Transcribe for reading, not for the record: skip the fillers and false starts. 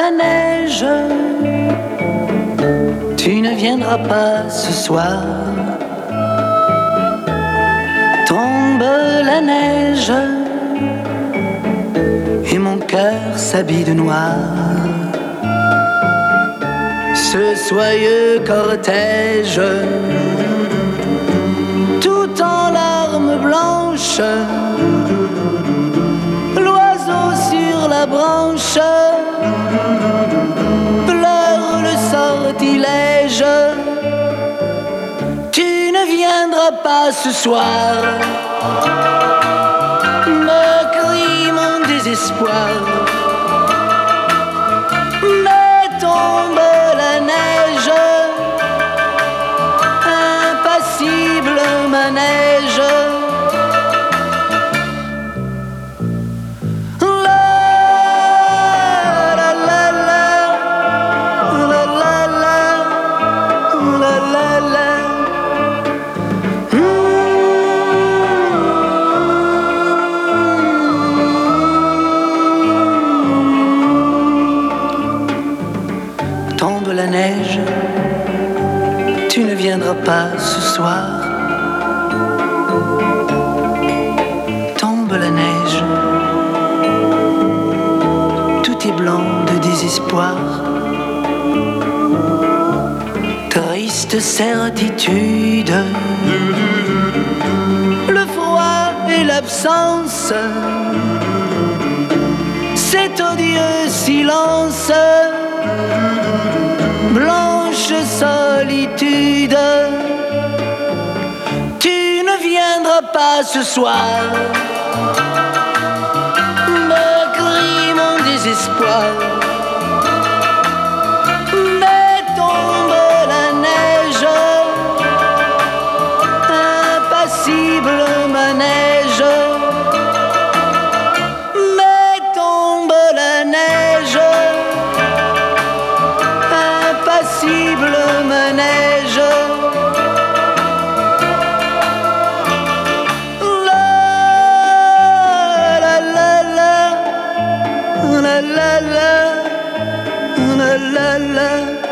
la neige, tu ne viendras pas ce soir. Tombe la neige et mon cœur s'habille de noir. Ce soyeux cortège, tout en larmes blanches, l'oiseau sur la branche pleure le sortilège. Tu ne viendras pas ce soir, me crie mon désespoir. Mais tombe la neige, impassible manège. Tombe la neige, tu ne viendras pas ce soir. Tombe la neige, tout est blanc de désespoir. Triste certitude, le froid et l'absence, cet odieux silence. Blanche solitude, tu ne viendras pas ce soir, me crie mon désespoir. Mais tombe la neige, impassible manège. Mais tombe la neige, impassible manège. La la la la la la la la la la.